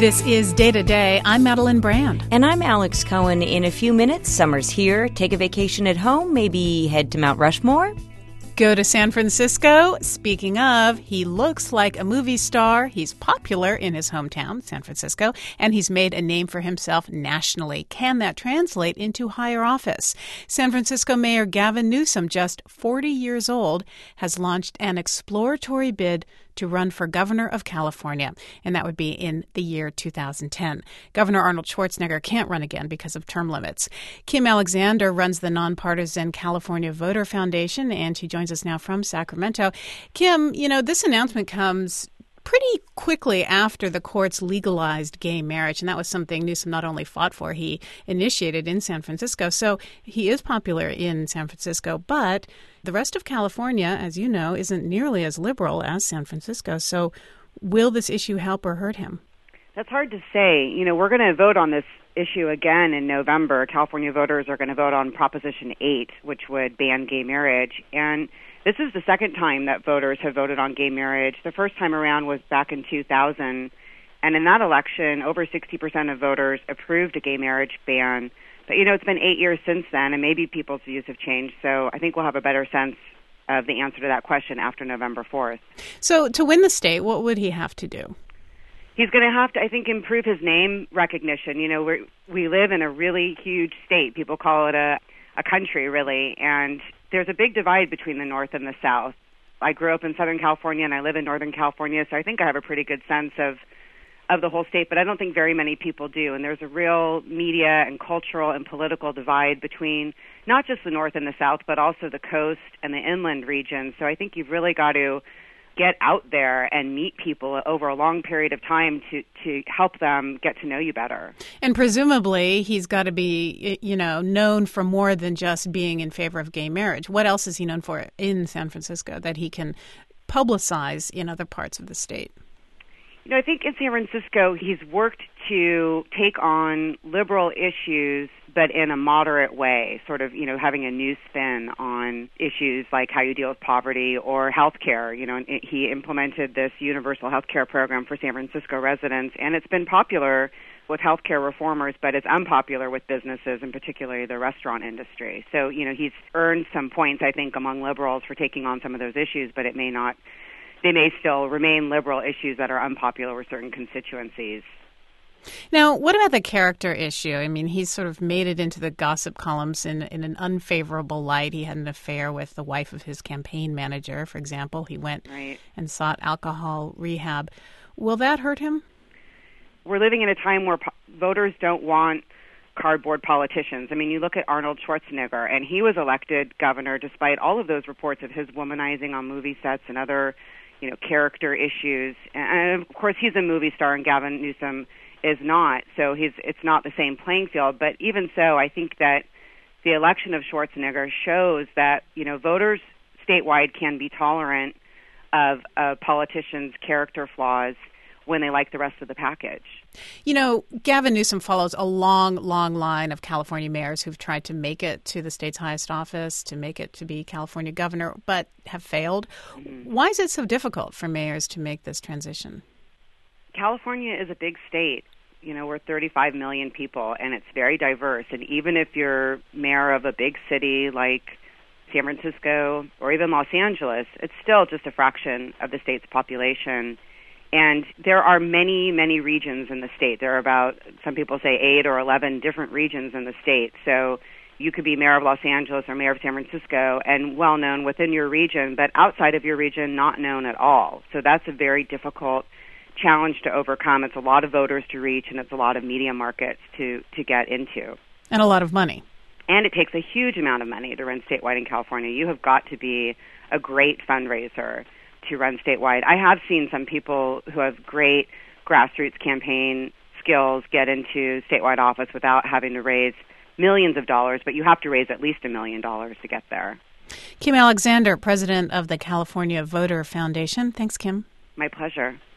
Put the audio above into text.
This is Day to Day. I'm Madeline Brand. And I'm Alex Cohen. In a few minutes, summer's here. Take a vacation at home, maybe head to Mount Rushmore. Go to San Francisco. Speaking of, he looks like a movie star. He's popular in his hometown, San Francisco, and he's made a name for himself nationally. Can that translate into higher office? San Francisco Mayor Gavin Newsom, just 40 years old, has launched an exploratory bid to run for governor of California, and that would be in the year 2010. Governor Arnold Schwarzenegger can't run again because of term limits. Kim Alexander runs the nonpartisan California Voter Foundation, and she joins us now from Sacramento. Kim, this announcement comes pretty quickly after the courts legalized gay marriage, and that was something Newsom not only fought for, he initiated in San Francisco. So he is popular in San Francisco, but the rest of California, as you know, isn't nearly as liberal as San Francisco. So will this issue help or hurt him? That's hard to say. We're going to vote on this issue again in November. California voters are going to vote on Proposition 8, which would ban gay marriage. And this is the second time that voters have voted on gay marriage. The first time around was back in 2000. And in that election, over 60% of voters approved a gay marriage ban. But, it's been 8 years since then, and maybe people's views have changed. So I think we'll have a better sense of the answer to that question after November 4th. So to win the state, what would he have to do? He's going to have to, I think, improve his name recognition. We live in a really huge state. People call it a country, really, and there's a big divide between the North and the South. I grew up in Southern California, and I live in Northern California, so I think I have a pretty good sense of the whole state, but I don't think very many people do. And there's a real media and cultural and political divide between not just the North and the South, but also the coast and the inland regions. So I think you've really got to get out there and meet people over a long period of time to help them get to know you better. And presumably he's got to be, known for more than just being in favor of gay marriage. What else is he known for in San Francisco that he can publicize in other parts of the state? I think in San Francisco he's worked to take on liberal issues, but in a moderate way, sort of, having a new spin on issues like how you deal with poverty or healthcare. He implemented this universal healthcare program for San Francisco residents, and it's been popular with healthcare reformers, but it's unpopular with businesses, and particularly the restaurant industry. So, he's earned some points, I think, among liberals for taking on some of those issues, but they may still remain liberal issues that are unpopular with certain constituencies. Now, what about the character issue? I mean, he's sort of made it into the gossip columns in an unfavorable light. He had an affair with the wife of his campaign manager, for example. He went and sought alcohol rehab. Will that hurt him? We're living in a time where voters don't want cardboard politicians. I mean, you look at Arnold Schwarzenegger, and he was elected governor despite all of those reports of his womanizing on movie sets and other, character issues. And of course, he's a movie star, and Gavin Newsom is not. So it's not the same playing field. But even so, I think that the election of Schwarzenegger shows that, voters statewide can be tolerant of a politician's character flaws when they like the rest of the package. Gavin Newsom follows a long, long line of California mayors who've tried to make it to the state's highest office, to make it to be California governor, but have failed. Mm-hmm. Why is it so difficult for mayors to make this transition? California is a big state. We're 35 million people, and it's very diverse. And even if you're mayor of a big city like San Francisco or even Los Angeles, it's still just a fraction of the state's population. And there are many, many regions in the state. There are about, some people say 8 or 11 different regions in the state. So you could be mayor of Los Angeles or mayor of San Francisco and well known within your region, but outside of your region, not known at all. So that's a very difficult challenge to overcome. It's a lot of voters to reach, and it's a lot of media markets to get into. And a lot of money. And it takes a huge amount of money to run statewide in California. You have got to be a great fundraiser to run statewide. I have seen some people who have great grassroots campaign skills get into statewide office without having to raise millions of dollars, but you have to raise at least $1 million to get there. Kim Alexander, president of the California Voter Foundation. Thanks, Kim. My pleasure.